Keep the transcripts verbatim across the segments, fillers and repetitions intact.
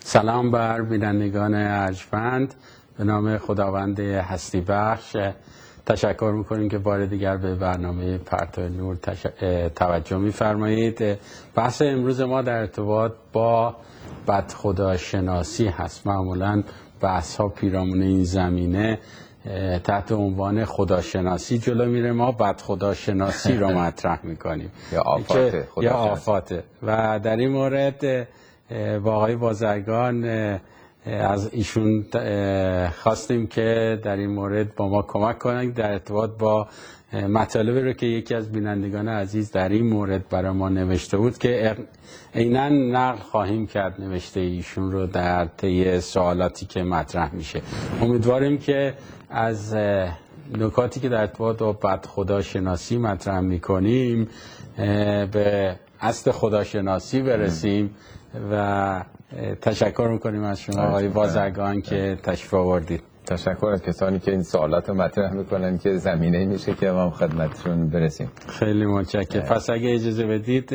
سلام بر بینندگان ارجمند، به نام خداوند هستی بخش تشکر میکنیم که بار دیگر به برنامه پرتو نور تش... توجه میفرمایید. بحث امروز ما در ارتباط با بدخداشناسی هست. معمولا بحث ها پیرامون این زمینه تحت عنوان خداشناسی جلو میره، ما بدخداشناسی رو مطرح میکنیم یا آفاته یا آفاته و در این مورد با آقای بازرگان از ایشون خواستیم که در این مورد با ما کمک کنند در ارتباط با مطالبی رو که یکی از بینندگان عزیز در این مورد برای ما نوشته بود که عیناً نقل خواهیم کرد نوشته ایشون رو در طی سوالاتی که مطرح میشه. امیدواریم که از نکاتی که در ارتباط با بدخداشناسی مطرح میکنیم به اصل خداشناسی برسیم و تشکر میکنیم از شما آقای بازرگان که تشریف آوردید. تشکر از کسانی که این سوالات رو مطرح میکنن که زمینه میشه که ما خدمتشون برسیم. خیلی متشکرم. پس اگه اجازه بدید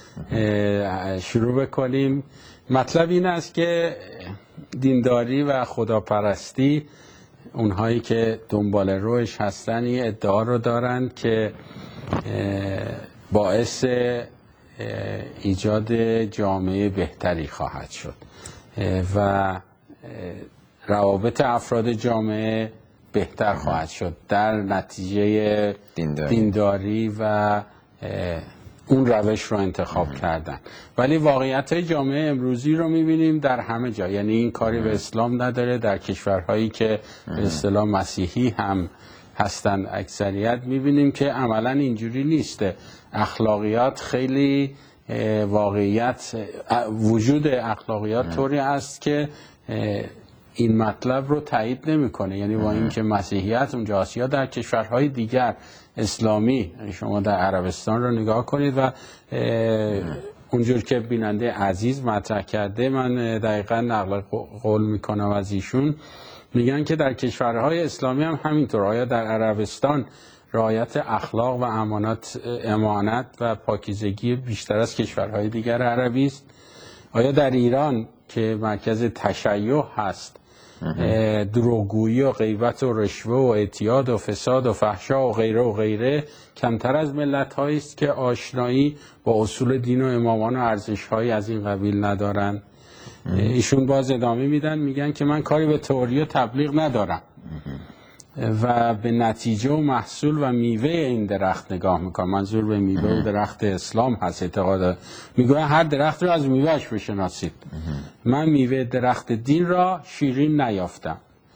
شروع بکنیم. مطلب این است که دینداری و خداپرستی، اونهایی که دنبال روش هستن، این ادعا رو دارن که باعث ایجاد جامعه بهتری خواهد شد و روابط افراد جامعه بهتر خواهد شد در نتیجه دینداری, دینداری و اون روش رو انتخاب کردن. ولی واقعیت جامعه امروزی رو میبینیم در همه جا، یعنی این کاری به اسلام نداره. در کشورهایی که به اصطلاح مسیحی هم هستن اکثریت میبینیم که عملا اینجوری نیسته. اخلاقیات خیلی واقعیت وجود اخلاقیات طوری است که این مطلب رو تایید نمیکنه. یعنی با اینکه مسیحیت اونجاست یا در کشورهای دیگر اسلامی، شما در عربستان رو نگاه کنید و اونجور که بیننده عزیز مطرح کرده، من دقیقا نقل قول میکنم از ایشون، میگن که در کشورهای اسلامی هم همینطور. آیا در عربستان رعایت اخلاق و امانت امانت و پاکیزگی بیشتر از کشورهای دیگر عربی است؟ آیا در ایران که مرکز تشیع هست دروغگویی و غیبت و رشوه و اعتیاد و فساد و فحشا و غیره و غیره کمتر از ملت‌هایی است که آشنایی با اصول دین و امامان و ارزش‌هایی از این قبیل ندارن؟ ایشون باز ادامه میدن، میگن که من کاری به تئوری و تبلیغ ندارم و به نتیجه و محصول و میوه این درخت نگاه میکنم. منظور به میوه و درخت اسلام هست. اعتقاد میگوین هر درخت رو از میوهش بشناسید. من میوه درخت دین را شیرین نیافتم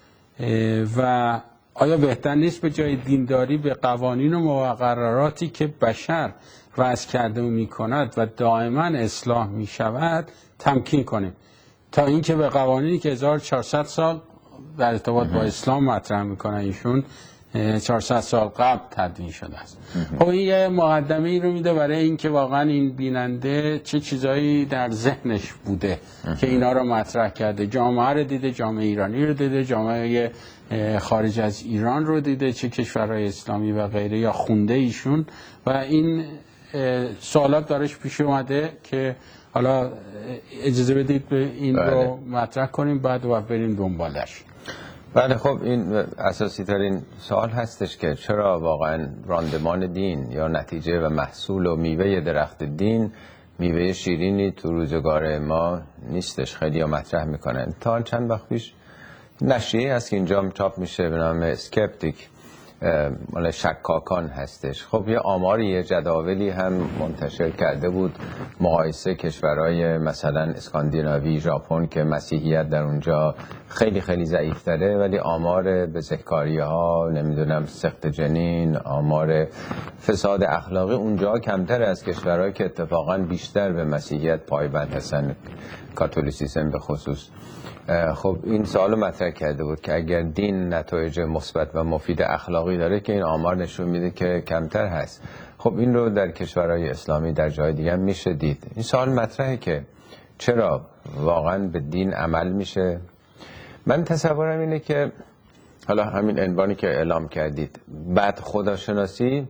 و آیا بهتر نیست به جای دینداری به قوانین و مقرراتی که بشر وضع کرده و میکند و دائما اصلاح میشود تمکین کنیم، تا اینکه به قوانینی که هزار و چهارصد سال در ارتباط با اسلام مطرح میکنن ایشون چهارصد سال قبل تدوین شده است. خب این یه مقدمه ای رو میده برای اینکه واقعا این بیننده چه چیزایی در ذهنش بوده که اینا رو مطرح کرده. جامعه رو دیده، جامعه ایرانی رو دیده، جامعه خارج از ایران رو دیده، چه کشورهای اسلامی و غیره، یا خونده ایشون و این سوالات دارش پیش اومده که حالا اجازه بدید به این بله. رو مطرح کنیم بعد و بریم دنبالش. بله، خب این اساسی ترین سوال هستش که چرا واقعا راندمان دین یا نتیجه و محصول و میوه درخت دین میوه شیرینی تو روزگار ما نیستش. خیلی ها مطرح میکنن. تا چند وقت پیش نشریه هست که اینجا چاپ میشه به نام اسکپتیک، مال شکاکان هستش. خب یه آماری، یه جداولی هم منتشر کرده بود، مقایسه کشورهای مثلا اسکاندیناوی، ژاپن که مسیحیت در اونجا خیلی خیلی ضعیف‌تره، ولی آمار بزهکاری‌ها، نمیدونم سقط جنین، آمار فساد اخلاقی اونجا کمتر از کشورهایی که اتفاقا بیشتر به مسیحیت پایبند هستن، کاتولیسیسم به خصوص. خب این سوالو مطرح کرده بود که اگر دین نتایج مثبت و مفید اخلاقی داره که این آمار نشون میده که کمتر هست. خب این رو در کشورهای اسلامی در جای دیگه میشه دید. این سوال مطرحه که چرا واقعا به دین عمل میشه؟ من تصورم اینه که حالا همین عنوانی که اعلام کردید، بعد خداشناسی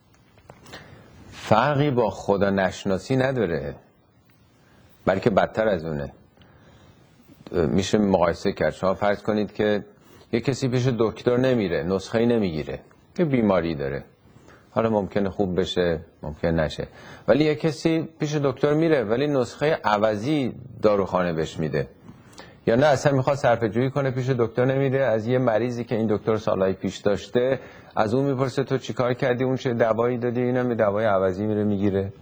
فرقی با خدا نشناسی نداره، بلکه بدتر از اونه. میشه مقایسه کرد. شما فرض کنید که یه کسی پیش دکتر نمیره، نسخه‌ای نمیگیره، یه بیماری داره، حالا ممکنه خوب بشه ممکن نشه، ولی یه کسی پیش دکتر میره ولی نسخه عوضی داروخانه بهش میده، یا نه اصلا میخواد صرفه‌جویی کنه پیش دکتر نمیره، از یه مریضی که این دکتر سالهای پیش داشته از اون میپرسه تو چیکار کردی، اون چه دوایی دادی، اینم به دوای عوضی میره میگیره.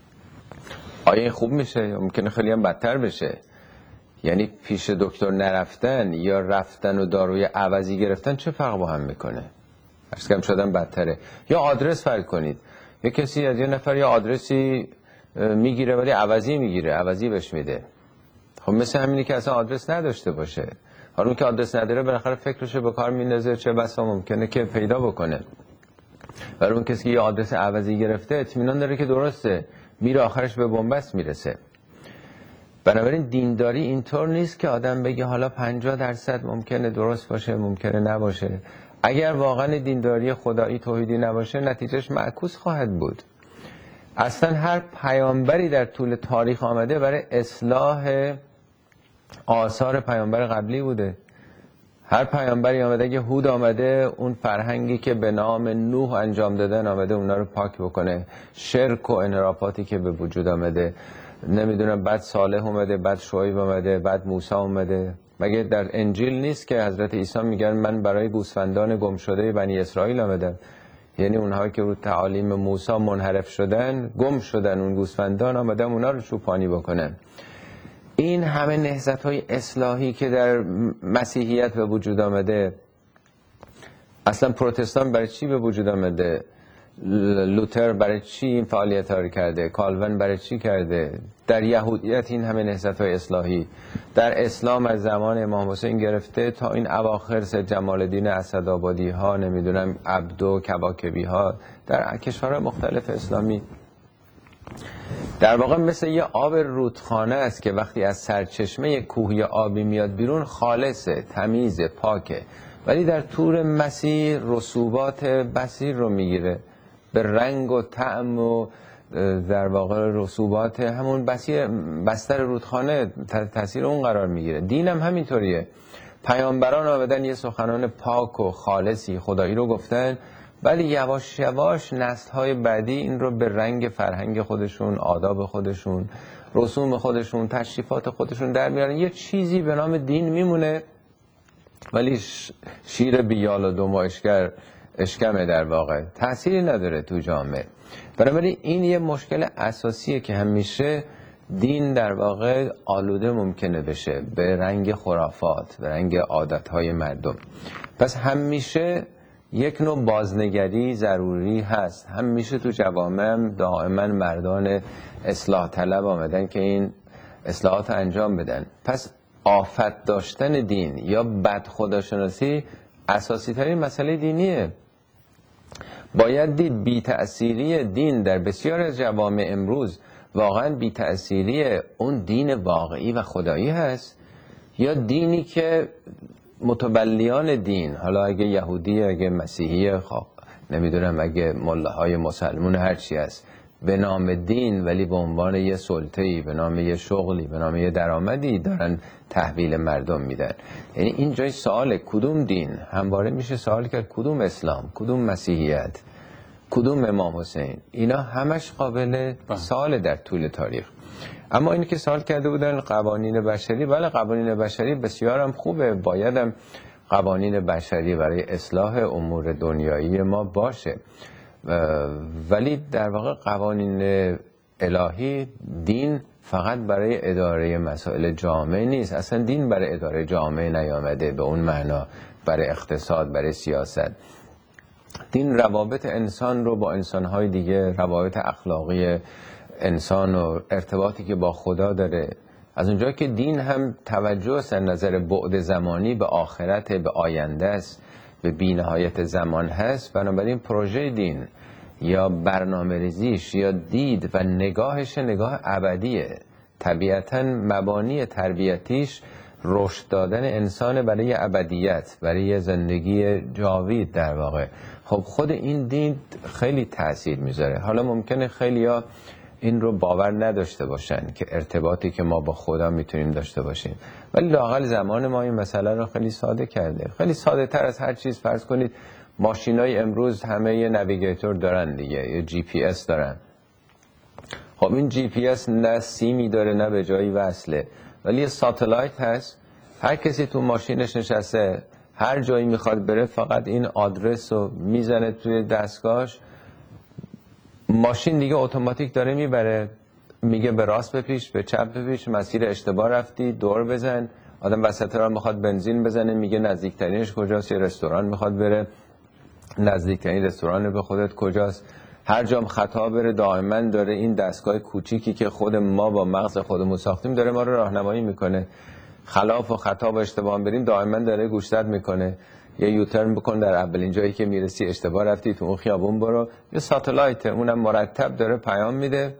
آیا این خوب میشه؟ یا ممکنه خیلی هم بدتر بشه. یعنی پیش دکتر نرفتن یا رفتن و داروی عوضی گرفتن چه فرق با هم میکنه؟ هرچی کم شدن بدتره. یا آدرس فرق کنید، یه کسی از یه نفر یا آدرسی میگیره ولی عوضی میگیره، عوضی بهش میده. خب مثل همینی که اصلا آدرس نداشته باشه. حالا اون که آدرس نداره بالاخره فکرشو به کار میندازه، چه بسا ممکنه که پیدا بکنه. ولی اون کسی که یه آدرس عوضی گرفته اطمینان داره که درسته، میره آخرش به بنبست میرسه. بنابراین دینداری اینطور نیست که آدم بگه حالا پنجاه درصد ممکنه درست باشه ممکنه نباشه. اگر واقعا دینداری خدایی توحیدی نباشه نتیجهش معکوس خواهد بود. اصلا هر پیامبری در طول تاریخ آمده برای اصلاح آثار پیامبر قبلی بوده. هر پیامبری آمده که هود آمده اون فرهنگی که به نام نوح انجام دادن آمده اونا رو پاک بکنه، شرک و انحرافاتی که به وجود آمده، نمیدونم بعد صالح اومده، بعد شعیب اومده، بعد موسی اومده. مگه در انجیل نیست که حضرت عیسی میگن من برای گوسفندان گم شده بنی اسرائیل آمدم؟ یعنی اونها که رو تعالیم موسی منحرف شدن، گم شدن، اون گوسفندان آمدن اونا رو چوپانی بکنن. این همه نهضت‌های اصلاحی که در مسیحیت به وجود آمده، اصلا پروتستان برای چی به وجود آمده؟ لوتر برای چی این فعالیت‌ها رو کرده؟ کالون برای چی کرده؟ در یهودیت این همه نهضت‌های اصلاحی، در اسلام از زمان امام حسین گرفته تا این اواخر سید جمال الدین اسدآبادی ها، نمیدونم عبدو کباکبی ها، در کشورهای مختلف اسلامی در واقع مثل یه آب رودخانه است که وقتی از سرچشمه کوه یا آبی میاد بیرون خالصه، تمیزه، پاکه، ولی در طول مسیر رسوبات بسیر رو میگیره، به رنگ و طعم و در واقع رسوبات همون بسیر بستر رودخانه تاثیر اون قرار میگیره. دین هم همینطوریه. پیامبران آمدن یه سخنان پاک و خالصی خدایی رو گفتن، ولی یواش یواش نسل‌های بعدی این رو به رنگ فرهنگ خودشون، آداب خودشون، رسوم خودشون، تشریفات خودشون در میارن. یه چیزی به نام دین میمونه ولی شیر بیال و دم و اشکر اشکمه، در واقع تأثیری نداره تو جامعه. بنابراین این یه مشکل اساسیه که همیشه دین در واقع آلوده ممکنه بشه به رنگ خرافات، به رنگ عادتهای مردم. پس همیشه یک نوع بازنگری ضروری هست. همیشه تو جوامع دائما مردان اصلاح طلب آمدن که این اصلاحات انجام بدن. پس آفت داشتن دین یا بد خداشناسی اساسی ترین مسئله دینیه. باید دید بی تأثیری دین در بسیار از جوامع امروز واقعا بی تأثیری اون دین واقعی و خدایی هست یا دینی که متبلیان دین، حالا اگه یهودی اگه مسیحی خواه نمیدونم اگه ملاهای مسلمون هرچی هست، به نام دین ولی به عنوان یه سلطه‌ای، به نام یه شغلی، به نام یه درآمدی دارن تحویل مردم میدن. یعنی این جای سوال کدوم دین؟ همواره میشه سوال کرد کدوم اسلام، کدوم مسیحیت، کدوم امام حسین؟ اینا همش قابل سوال در طول تاریخ. اما اینی که سوال کرده بودن قوانین بشری، بله قوانین بشری بسیار هم خوبه، باید هم قوانین بشری برای اصلاح امور دنیایی ما باشه، ولی در واقع قوانین الهی، دین فقط برای اداره مسائل جامعه نیست. اصلا دین برای اداره جامعه نیامده به اون معنا، برای اقتصاد، برای سیاست. دین روابط انسان رو با انسانهای دیگه، روابط اخلاقی انسان و ارتباطی که با خدا داره، از اونجا که دین هم توجه از نظر بعد زمانی به آخرت، به آینده است، به بی‌نهایت زمان هست، بنابراین پروژه دین یا برنامه ریزیش یا دید و نگاهش نگاه ابدیه. طبیعتاً مبانی تربیتیش رشد دادن انسان برای ابدیت، برای زندگی جاوید در واقع. خب خود این دین خیلی تأثیر میذاره. حالا ممکنه خیلیا این رو باور نداشته باشن که ارتباطی که ما با خدا میتونیم داشته باشیم. ولی لااقل زمان ما این مسئله رو خیلی ساده کرده، خیلی ساده تر از هر چیز. فرض کنید ماشینای امروز همه یه نویگیتور دارن دیگه، یه جی پی اس دارن. خب این جی پی اس نه سیمی داره نه به جایی وصله، ولی یه ساتلایت هست. هر کسی تو ماشینش نشسته هر جایی میخواد بره فقط این آدرس رو میزنه توی دستگاهش، ماشین دیگه اتوماتیک داره میبره، میگه به راست بپیش، به چپ بپیش، مسیر اشتباه رفتی، دور بزن. آدم وسط راه میخواد بنزین بزنه، میگه نزدیکترینش کجاست، یه رستوران میخواد بره، نزدیکترین رستوران به خودت کجاست. هر جام خطا بره دائما داره این دستگاه کوچیکی که خود ما با مغز خودمون ساختیم داره ما رو راهنمایی میکنه. خلاف و خطا و اشتباه بریم دائما داره گوشزد میکنه، یه یوترن بکن در اولین جایی که میرسی، اشتباه رفتی تو اون خیابون برو. یه ساتلایت اونم مرتب داره پیام میده.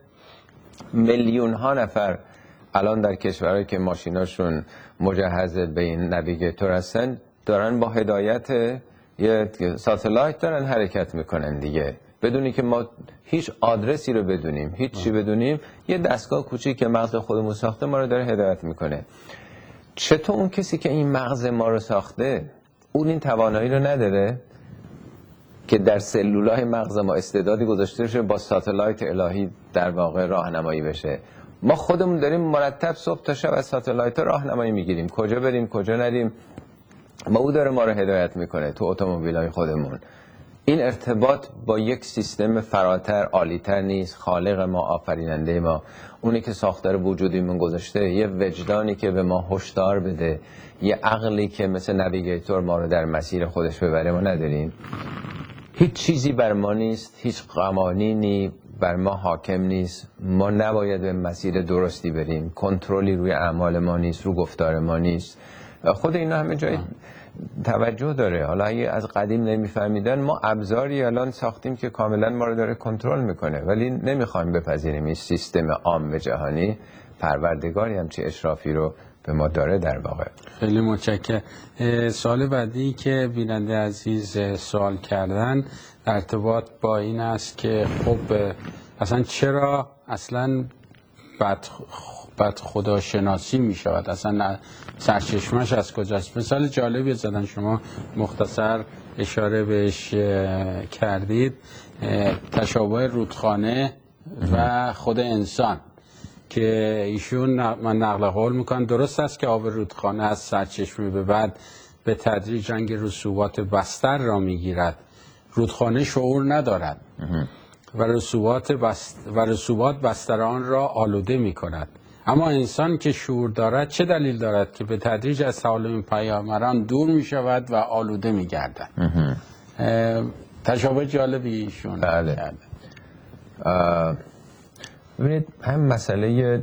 میلیون ها نفر الان در کشورهایی که ماشیناشون مجهز به این نویگیتور هستن دارن با هدایت یه ساتلایت دارن حرکت میکنن دیگه، بدونی که ما هیچ آدرسی رو بدونیم، هیچ چی بدونیم، یه دستگاه کوچیک که مغز خودمون ساخته ما رو داره هدایت میکنه. چطور اون کسی که این مغز ما رو ساخته اون این توانایی رو نداره که در سلولای مغز ما استعدادی گذاشته شه با ساتلایت الهی در واقع راهنمایی بشه؟ ما خودمون داریم مرتب صبح تا شب از ساتلایت راهنمایی میگیریم، کجا بریم کجا نریم، ما او داره ما رو هدایت میکنه تو اتومبیلای خودمون. این ارتباط با یک سیستم فراتر عالیتر نیست؟ خالق ما، آفریننده ما، اونی که ساختار وجودیمون گذاشته، یه وجدانی که به ما هشدار بده، یه عقلی که مثل نویگیتور ما رو در مسیر خودش ببره، ما نداریم. هیچ چیزی بر ما نیست، هیچ قوانینی بر ما حاکم نیست، ما نباید به مسیر درستی بریم، کنترلی روی اعمال ما نیست، رو گفتار ما نیست. خود اینا همه جای توجه داره. حالا اگه از قدیم نمیفهمیدن، ما ابزاری الان ساختیم که کاملا ما رو داره کنترل میکنه، ولی نمیخوایم بپذیریم این سیستم عام جهانی پروردگاری هم چه اشرافی رو به ما داره در واقع. خیلی متشکرم. سوال بعدی که بیننده عزیز سوال کردن در ارتباط با این است که خب اصلا چرا اصلا بد بد خداشناسی می شود، اصلا سرچشمش از کجاست؟ مثال جالبی زدن شما، مختصر اشاره بهش کردید، تشابه رودخانه و خود انسان که ایشون من نقل قول میکنن درست است که آب رودخانه از سرچشمه به بعد به تدریج رنگ رسوبات بستر را میگیرد، رودخانه شعور ندارد و رسوبات بست و رسوبات بستر آن را آلوده میکند. اما انسان که شعور دارد چه دلیل دارد که به تدریج از تعالیم پیامبران دور میشود و آلوده میگردد؟ تشابه جالبی ایشون کرده. ببینید هم مسئله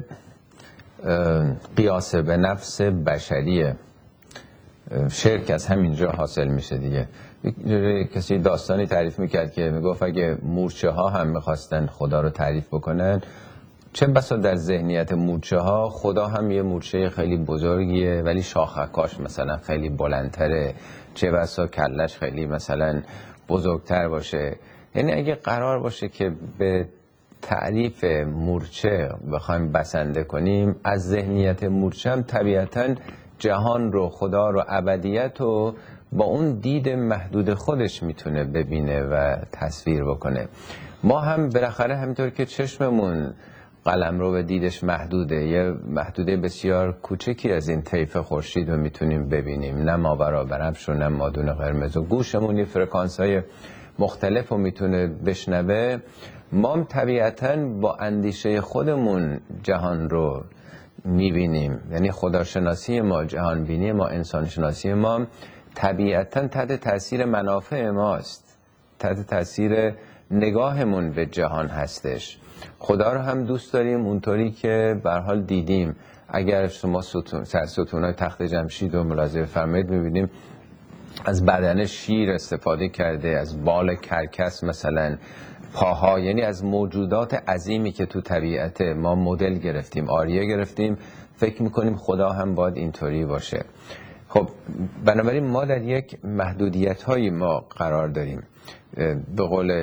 قیاس به نفس بشریه، شرک از همینجا حاصل میشه دیگه. کسی داستانی تعریف میکرد که میگفت اگه مورچه ها هم میخواستن خدا رو تعریف بکنن، چه بسا در ذهنیت مورچه ها خدا هم یه مورچه خیلی بزرگیه ولی شاخکاش مثلا خیلی بلندتره، چه بسا کلش خیلی مثلا بزرگتر باشه. یعنی اگه قرار باشه که به تعریف مورچه بخوایم بسنده کنیم، از ذهنیت مورچه هم طبیعتاً جهان رو، خدا رو، ابدیت رو با اون دید محدود خودش میتونه ببینه و تصویر بکنه. ما هم بالاخره همینطور که چشممون قلم رو به دیدش محدوده، یه محدوده بسیار کوچکی از این طیف خورشید رو میتونیم ببینیم، نه ماورا بنفش و نه مادون قرمز، و گوشمون یه فرکانس های مختلف رو میتونه بشنوه. ما هم طبیعتاً با اندیشه خودمون جهان رو میبینیم، یعنی خداشناسی ما، جهان بینی ما، انسان شناسی ما طبیعتاً تحت تاثیر منافع ماست، تحت تاثیر نگاهمون به جهان هستش. خدا رو هم دوست داریم اونطوری که به هر حال دیدیم. اگر شما ستون سر ستونای تخت جمشید رو ملاحظه فرمایید میبینیم از بدن شیر استفاده کرده، از بال کرکس مثلا، پاها، یعنی از موجودات عظیمی که تو طبیعت ما مدل گرفتیم، آریه گرفتیم، فکر میکنیم خدا هم باید اینطوری باشه. خب بنابراین ما در یک محدودیت های ما قرار داریم. به قول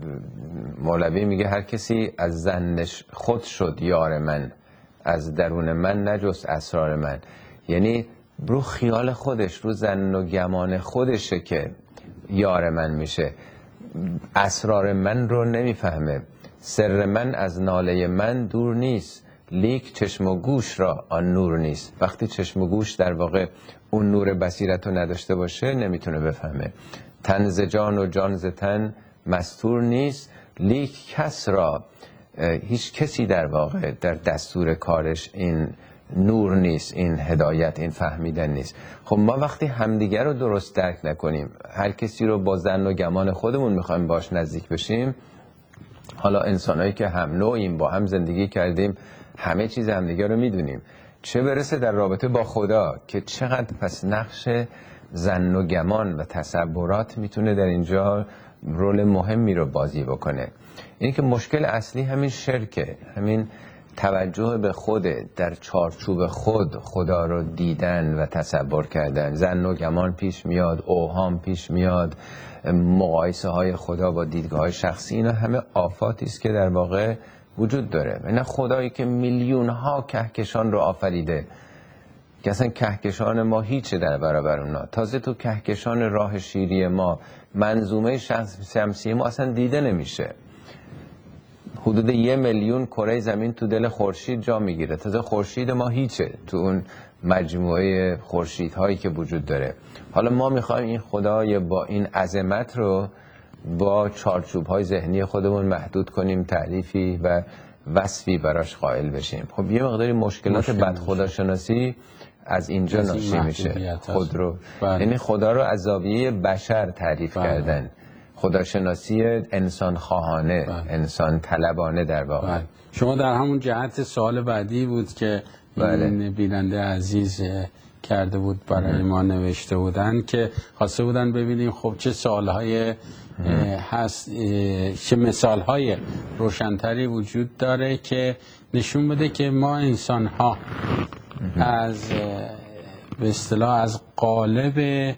مولوی میگه هر کسی از ظنش خود شد یار من، از درون من نجست اسرار من. یعنی رو خیال خودش، رو ظن و گمان خودشه که یار من میشه، اسرار من رو نمیفهمه. سر من از ناله من دور نیست، لیک چشم و گوش را آن نور نیست. وقتی چشم و گوش در واقع اون نور بصیرت رو نداشته باشه نمیتونه بفهمه. تن ز جان و جان ز تن مستور نیست، لیک کس را، هیچ کسی در واقع در دستور کارش این نور نیست، این هدایت، این فهمیدن نیست. خب ما وقتی همدیگر رو درست درک نکنیم، هر کسی رو با ظن و گمان خودمون میخوایم باش نزدیک بشیم، حالا انسانایی که هم نوعیم، با هم زندگی کردیم، همه چیز همدیگر رو میدونیم، چه برسه در رابطه با خدا که چقدر پس نقش ظن و گمان و تصورات میتونه در اینجا رول مهمی رو بازی بکنه. این که مشکل اصلی همین شرکه، همین توجه به خود، در چارچوب خود خدا رو دیدن و تصور کردن. ظن و گمان پیش میاد، اوهام پیش میاد، مقایسه های خدا با دیدگاه های شخصی، اینا همه آفاتی است که در واقع وجود داره. اینا خدایی که میلیون ها کهکشان رو آفریده که اصلا کهکشان ما هیچه در برابر اونا. تازه تو کهکشان راه شیری ما منظومه شمسی ما اصلا دیده نمیشه. حدود یه میلیون کره زمین تو دل خورشید جا میگیره، تازه خورشید ما هیچه تو اون مجموعه خورشیدهایی که وجود داره. حالا ما میخوایم این خدای با این عظمت رو با چارچوب‌های ذهنی خودمون محدود کنیم، تعریفی و وصفی براش قائل بشیم. خب یه مقداری مشکلات بد خداشناسی از اینجا از ناشی این میشه. خود رو بله. یعنی خدا رو از زاویه بشر تعریف بله. کردن، خداشناسی انسان خواهانه، بله. انسان طلبانه در واقع. بله. شما در همون جهت سوال بعدی بود که بله. این بیننده عزیز کرده بود برای ما نوشته بودن که خواسته بودن ببینیم خب چه سوالهای هست، چه مثالهای روشنتری وجود داره که نشون بده که ما انسان ها از به اصطلاح از قالب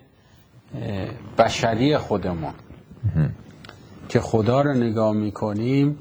بشری خودمون که خدا رو نگاه میکنیم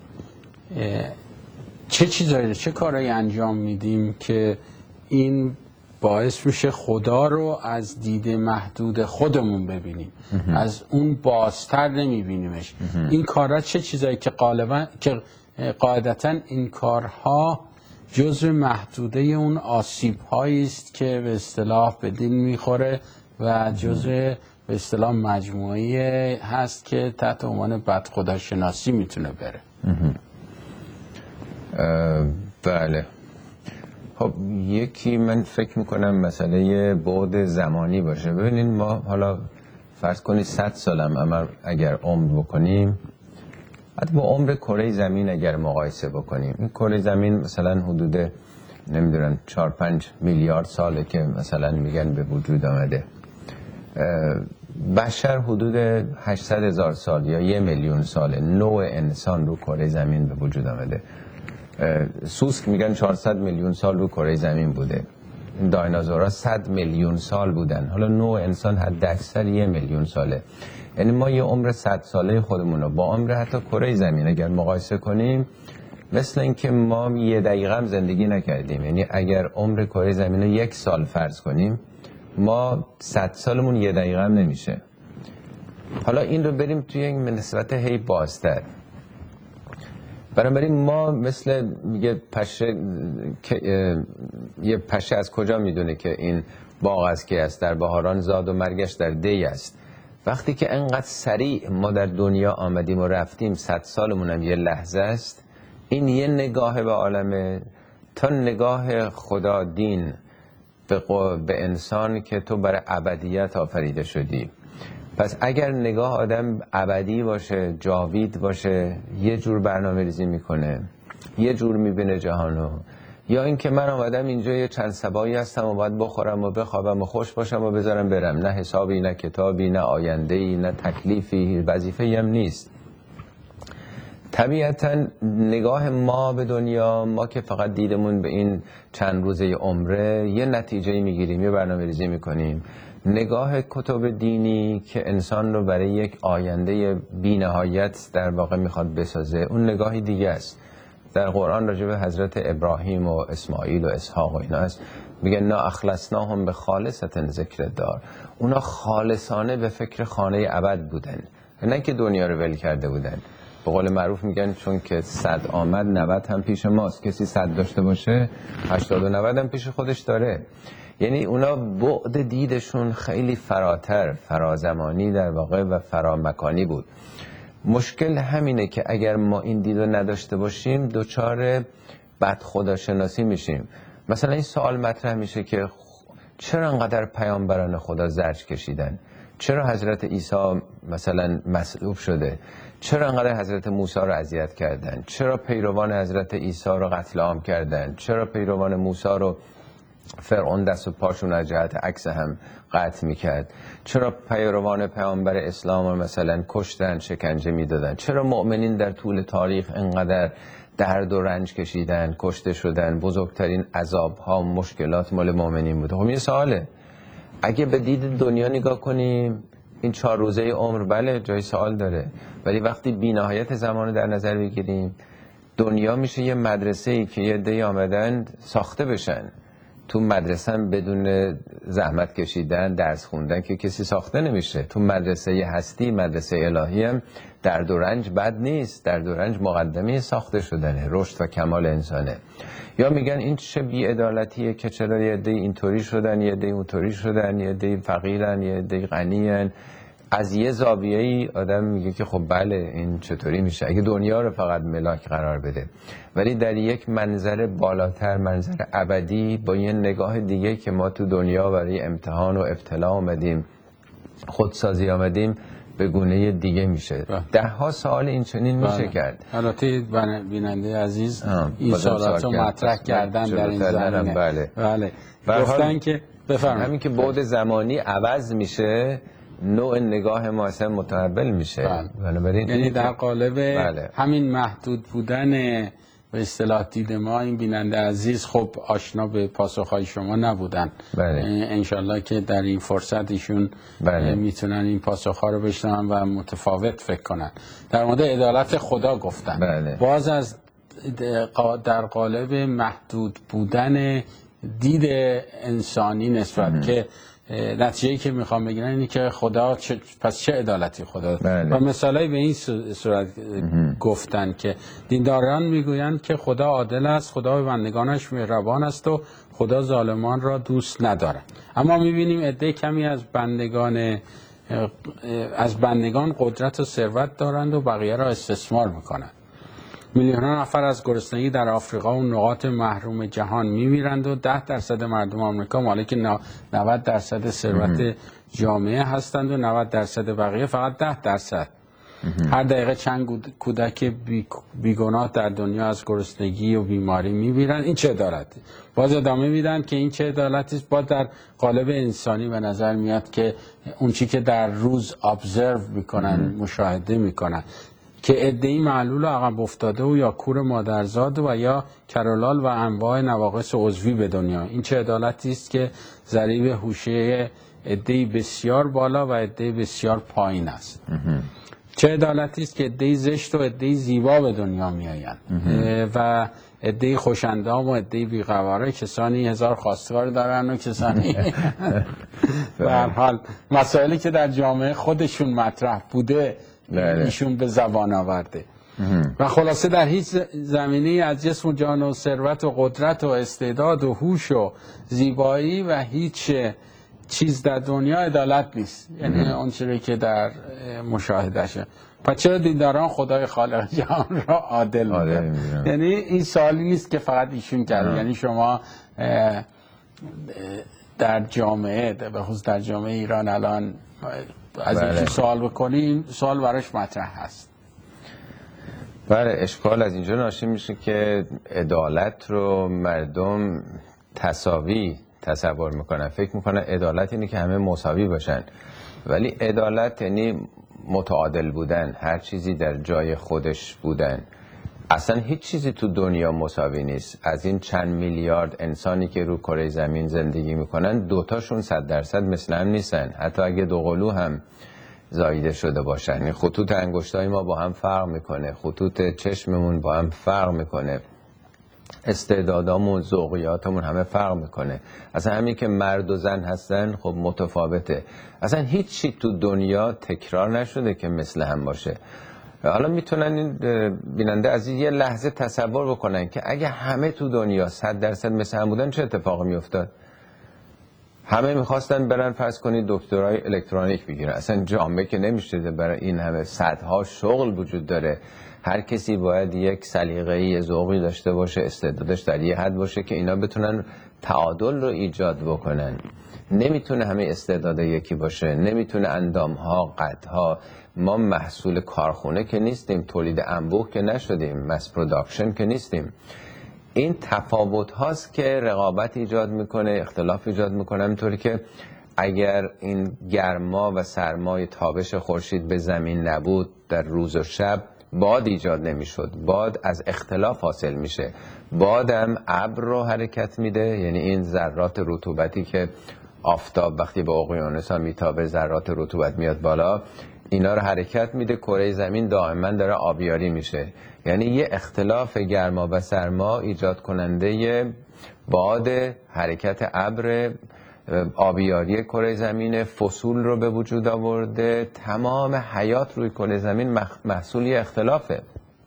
چه چیزایی، چه کارهایی انجام میدیم که این باعث میشه خدا رو از دید محدود خودمون ببینیم، از اون بازتر نمیبینیمش. این کارها چه چیزایی که غالبا که قاعدتا این کارها جزء محدوده اون آسیب هایی است که به اصطلاح به دین میخوره و جزء به اصطلاح مجموعی هست که تحت عنوان بد خداشناسی میتونه بره. بله. خب یکی من فکر میکنم مسئله بعد زمانی باشه. ببینید ما حالا فرض کنید صد سالم اما اگر عمر بکنیم، حتی با عمر کره زمین اگر مقایسه بکنیم، این کره زمین مثلا حدود نمیدونم چهار پنج میلیارد ساله که مثلا میگن به وجود آمده. بشر حدود هشتصد هزار سال یا یه میلیون ساله نوع انسان رو کره زمین به وجود آمده. سوسک میگن چهارصد میلیون سال رو کره زمین بوده. دایناسورها صد میلیون سال بودن. حالا نوع انسان حد اکثر یه میلیون ساله. یعنی ما یه عمر صد ساله خودمون رو با عمر حتی کره زمین اگر مقایسه کنیم، مثل اینکه ما یه دقیقه هم زندگی نکردیم. یعنی اگر عمر کره زمین رو یک سال فرض کنیم، ما صد سالمون یه دقیقه هم نمیشه. حالا این رو بریم توی این نسبت هی بازتر. بنابراین ما مثل یه پشه، یه پشه از کجا میدونه که این باغ است که است؟ در بهاران زاد و مرگش در دی است. وقتی که انقدر سریع ما در دنیا آمدیم و رفتیم، صد سالمون هم یه لحظه است. این یه نگاه به عالمه، تا نگاه خدا دین به, به انسان که تو برای ابدیت آفریده شدی. پس اگر نگاه آدم ابدی باشه، جاوید باشه، یه جور برنامه ریزی میکنه، یه جور میبینه جهانو. یا اینکه من آمدم اینجا یه چند صبایی هستم و باید بخورم و بخوابم و خوش باشم و بذارم برم، نه حسابی، نه کتابی، نه آینده‌ای، نه تکلیفی، وظیفه‌ای هم نیست. طبیعتا نگاه ما به دنیا، ما که فقط دیدمون به این چند روزه عمره، یه نتیجه میگیریم، یه برنامه ریزی میکنیم. نگاه کتب دینی که انسان رو برای یک آینده بی‌نهایت در واقع میخواد بسازه اون نگاهی دیگه است. در قرآن راجع به حضرت ابراهیم و اسماعیل و اسحاق و اینا هست، میگن نا اخلصناهم به خالصة ذکر دار، اونا خالصانه به فکر خانه ابد بودن، نه که دنیا رو ول کرده بودن. به قول معروف میگن چون که صد آمد نود هم پیش ماست، کسی صد داشته باشه هشتاد و نود هم پیش خودش داره. یعنی اونا بعد دیدشون خیلی فراتر، فرازمانی در واقع و فرامکانی بود. مشکل همینه که اگر ما این دید رو نداشته باشیم دچار بد خداشناسی میشیم. مثلا این سوال مطرح میشه که چرا انقدر پیامبران خدا زجر کشیدن؟ چرا حضرت عیسی مثلا مصلوب شده؟ چرا انقدر حضرت موسی رو اذیت کردن؟ چرا پیروان حضرت عیسی رو قتل عام کردن؟ چرا پیروان موسی رو فرعون دست و پاشون از جهت عکس هم قطع میکرد؟ چرا پیروان پیامبر اسلام رو مثلا کشتن، شکنجه میدادن؟ چرا مؤمنین در طول تاریخ انقدر درد و رنج کشیدن، کشته شدن؟ بزرگترین عذاب ها و مشکلات مال مؤمنین بوده. خب این سواله. اگه به دید دنیا نگاه کنیم این چهار روزه عمر بله جای سوال داره، ولی وقتی بی‌نهایت زمان رو در نظر بگیریم دنیا میشه یه مدرسه‌ای که یه عده‌ای آمدن ساخته بشن. تو مدرسه هم بدون زحمت کشیدن درس خوندن که کسی ساخته نمیشه. تو مدرسه هستی، مدرسه الهی هم درد و رنج بد نیست، درد و رنج مقدمه ساخته شدنه، رشد و کمال انسانه. یا میگن این چه بی‌عدالتیه که چرا یه عده اینطوری شدن، یه عده اونطوری شدن، یه عده فقیرن، یه عده غنیان. از یه زاویه‌ای آدم میگه که خب بله این چطوری میشه اگه دنیا رو فقط ملاک قرار بده، ولی در یک منظر بالاتر، منظر ابدی، با یه نگاه دیگه که ما تو دنیا برای امتحان و ابتلا آمدیم، خودسازی آمدیم، به گونه دیگه میشه. ده ها سوال این چنین میشه کرد. البته بیننده عزیز این سوالات رو مطرح کردن در این زمینه. بله بله گفتن که بفرمایید همین که بعد زمانی عوض میشه نوع نگاه ما اصلا متحول میشه. بنابراین یعنی در قالب بله. همین محدود بودن به اصطلاح دید ما این بیننده عزیز خب آشنا به پاسخهای شما نبودن. بله. انشالله که در این فرصت ایشون بله. میتونن این پاسخها رو بشنون و متفاوت فکر کنن. در مورد عدالت خدا گفتن. بله. باز از در قالب محدود بودن دید انسانی نسبت اه. که نتیجه‌ای که میخوام بگیرن اینه که خدا چه، پس چه عدالتی خدا. بله. و مثالایی به این صورت گفتن که دینداران میگویند که خدا عادل است، خدا به بندگانش مهربان است و خدا ظالمان را دوست ندارد. اما میبینیم عده کمی از بندگان از بندگان قدرت و ثروت دارند و بقیه را استثمار میکنند. میلیون‌ها نفر از گرسنگی در آفریقا و نقاط محروم جهان میمیرند و ده درصد مردم آمریکا مالک نود درصد ثروت جامعه هستند و نود درصد بقیه فقط ده درصد. هر دقیقه چند کودک بیگناه در دنیا از گرسنگی و بیماری میمیرند. این چه عدالتی؟ باز ادامه میدن که این چه عدالتی است. باز در قالب انسانی به نظر میاد که اون چی که در روز ابزرو میکنن، مشاهده میکنن که عده‌ای معلول و عقب افتاده و یا کور مادرزاد و یا کرولال و انواع نواقص عضوی به دنیا. این چه عدالتی است که ضریب هوشی عده‌ای بسیار بالا و عده‌ای بسیار پایین است. چه عدالتی است که عده‌ای زشت و عده‌ای زیبا به دنیا میآیند و عده‌ای خوش‌اندام و عده‌ای بی‌قواره، کسانی هزار خواستگار دارن و کسانی به هر حال مسائلی که در جامعه خودشون مطرح بوده ایشون به زبان آورده. و خلاصه در هیچ زمینه از جسم و جان و ثروت و قدرت و استعداد و هوش و زیبایی و هیچ چیز در دنیا عدالت نیست. یعنی اون چیزی که در مشاهدهشه. پس چرا دینداران خدای خالق جهان را عادل می‌دونن؟ یعنی این سوالی نیست که فقط ایشون کرد. یعنی شما در جامعه به خصوص در جامعه ایران الان از بله. اینکه سوال بکنیم سوال براش مطرح هست. بله اشکال از اینجا ناشی میشه که عدالت رو مردم تساوی تصور میکنن، فکر میکنن عدالت اینه که همه مساوی باشن، ولی عدالت یعنی متعادل بودن، هر چیزی در جای خودش بودن. اصلا هیچ چیزی تو دنیا مساوی نیست. از این چند میلیارد انسانی که رو کره زمین زندگی میکنن دوتاشون صد درصد مثل هم نیستن، حتی اگه دوقلو هم زاییده شده باشن. خطوط انگشتای ما با هم فرق میکنه، خطوط چشممون با هم فرق میکنه، استعدادامون، ذوقیاتمون همه فرق میکنه. اصلا همین که مرد و زن هستن خب متفاوته. اصلا هیچ چی تو دنیا تکرار نشده که مثل هم باشه. حالا میتونن این بیننده عزیز یه لحظه تصور بکنن که اگه همه تو دنیا صد درصد مثل هم بودن چه اتفاقی میافتاد؟ همه میخواستن برن فرض کنید دکترای الکترونیک بگیرن، اصلا جامعه که نمیشه برای این همه صدها شغل وجود داره. هر کسی باید یک سلیقه‌ای، ذوقی داشته باشه، استعدادش در یه حد باشه که اینا بتونن تعادل رو ایجاد بکنن. نمیتونه همه استعداد یکی باشه، نمیتونه اندامها، قدها. ما محصول کارخونه که نیستیم، تولید انبوه که نشدیم، مس پروداکشن که نیستیم. این تفاوت هاست که رقابت ایجاد میکنه، اختلاف ایجاد میکنه. همینطوری که اگر این گرما و سرمای تابش خورشید به زمین نبود در روز و شب، باد ایجاد نمیشد. باد از اختلاف حاصل میشه. بادم ابر رو حرکت میده، یعنی این ذرات رطوبتی که آفتاب وقتی به اقیانوس‌ها میتابه ذرات رطوبت میاد بالا، اینا رو حرکت میده. کره زمین دائما داره آبیاری میشه. یعنی یه اختلاف گرما و سرما ایجاد کننده باد، حرکت ابر، آبیاری کره زمین، فصول رو به وجود آورده. تمام حیات روی کره زمین محصول اختلافه.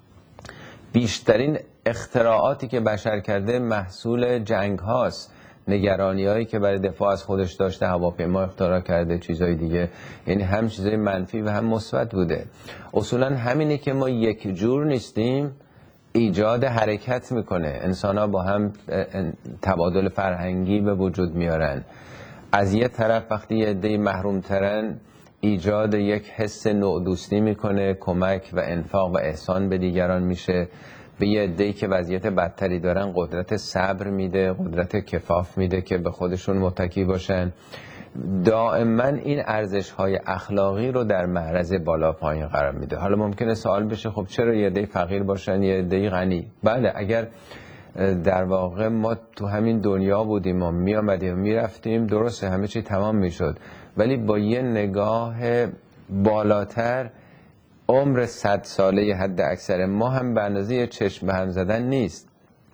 بیشترین اختراعاتی که بشر کرده محصول جنگ هاست. نگرانی هایی که برای دفاع از خودش داشته، هواپیما اختراع کرده، چیزای دیگه. یعنی هم چیزای منفی و هم مثبت بوده. اصولا همینه که ما یک جور نیستیم، ایجاد حرکت میکنه. انسان ها با هم تبادل فرهنگی به وجود میارن. از یه طرف وقتی یه عده محروم ترن، ایجاد یک حس نوع دوستی میکنه، کمک و انفاق و احسان به دیگران میشه. به یه عده‌ای که وضعیت بدتری دارن قدرت صبر میده، قدرت کفاف میده که به خودشون متکی باشن. دائما این ارزش‌های اخلاقی رو در معرض بالا پایین قرار میده. حالا ممکنه سوال بشه خب چرا یه عده فقیر باشن یه عده غنی؟ بله، اگر در واقع ما تو همین دنیا بودیم و می آمدیم و می رفتیم، درسته همه چی تمام میشد، ولی با یه نگاه بالاتر عمر صد ساله حد اکثر ما هم به اندازه چشم به هم زدن نیست.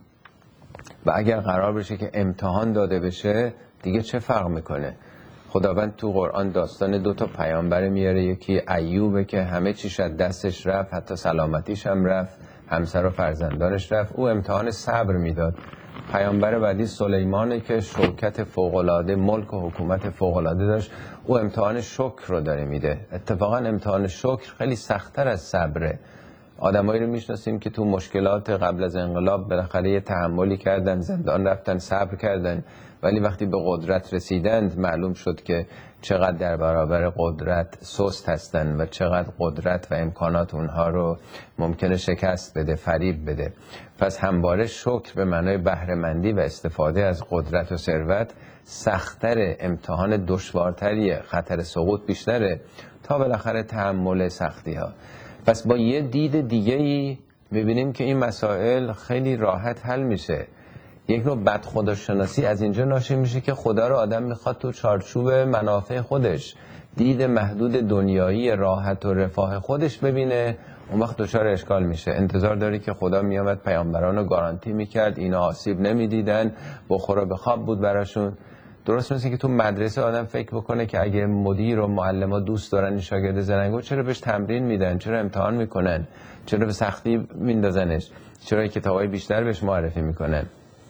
و اگر قرار بشه که امتحان داده بشه دیگه چه فرق میکنه؟ خداوند تو قرآن داستان دو تا پیامبر میاره. یکی ایوبه که همه چیش از دستش رفت، حتی سلامتیش هم رفت، همسر و فرزندانش رفت. او امتحان صبر میداد. پیامبر بعدی سلیمانه که شوکت فوق‌العاده، ملک و حکومت فوق‌العاده داشت. او امتحان شکر رو داره میده. اتفاقا امتحان شکر خیلی سخت‌تر از صبره. آدمایی رو میشناسیم که تو مشکلات قبل از انقلاب بالاخره یه تحملی کردن، زندان رفتن، صبر کردن، ولی وقتی به قدرت رسیدند معلوم شد که چقدر در برابر قدرت سست هستن و چقدر قدرت و امکانات اونها رو ممکنه شکست بده، فریب بده. پس همواره شکر به معنای بهره‌مندی و استفاده از قدرت و ثروت سخت‌تر، امتحان دشوارتریه، خطر سقوط بیشتره تا بالاخره تحمل سختی ها. پس با یه دید دیگه‌ای می‌بینیم که این مسائل خیلی راحت حل میشه. یک نوع بدخداشناسی از اینجا ناشی میشه که خدا رو آدم میخواد تو چارچوب منافع خودش، دید محدود دنیایی راحت و رفاه خودش ببینه. اون وقت دچار اشکال میشه. انتظار داری که خدا میامد پیامبران رو گارانتی میکرد اینا آسیب نمیدیدن، بخور و بخواب بود براشون. درست مثل که تو مدرسه آدم فکر بکنه که اگه مدیر و معلم‌ها دوست دارن این شاگرد زرنگو، چرا بهش تمرین میدن، چرا امتحان میکنن، چرا به سختی میندازنش، چرا کتابای بیشتر بهش معرفی میکنن.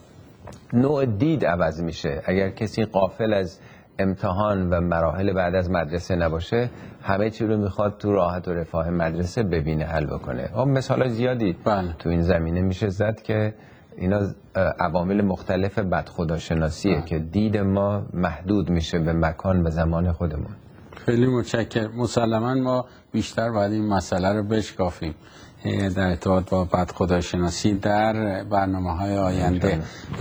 نوع دید عوض میشه. اگر کسی غافل از امتحان و مراحل بعد از مدرسه نباشه، همه چی رو میخواد تو راحت و رفاه مدرسه ببینه، حل بکنه. هم مثال زیادی بله. تو این زمینه میشه زد که اینا عوامل مختلف بدخداشناسیه بله. که دید ما محدود میشه به مکان و زمان خودمون. خیلی متشکرم. مسلما ما بیشتر باید این مسئله رو بشکافیم در ارتباط با بدخداشناسی در برنامه‌های آینده.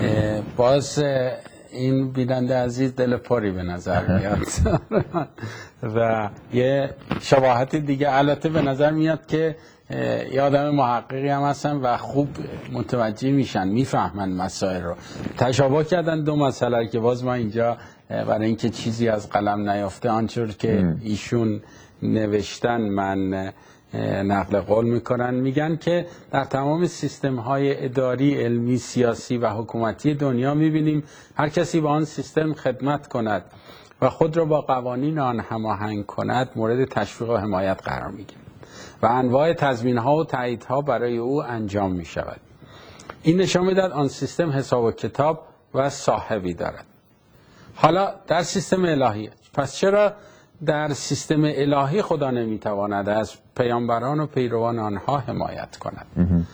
باز این بیننده عزیز دل پری به نظر میاد و یه شباهت دیگه البته به نظر میاد که یه آدم محققی هم هستن و خوب متوجه میشن، میفهمن مسائل رو. تشابه کردن دو مسئله که باز ما اینجا برای اینکه چیزی از قلم نیافته آنچور که ایشون نوشتن من نقل قول میکنن، میگن که در تمام سیستم های اداری، علمی، سیاسی و حکومتی دنیا میبینیم هر کسی با آن سیستم خدمت کند و خود را با قوانین آن هماهنگ کند مورد تشویق و حمایت قرار میگیرد و انواع تضمین ها و تایید ها برای او انجام می شود. این نشان میدهد آن سیستم حساب و کتاب و صاحبی دارد. حالا در سیستم الهی، پس چرا در سیستم الهی خدا نمیتواند از پیامبران و پیروان آنها حمایت کند؟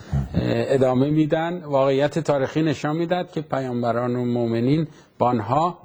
ادامه میدن واقعیت تاریخی نشان میدهد که پیامبران و مؤمنین با آنها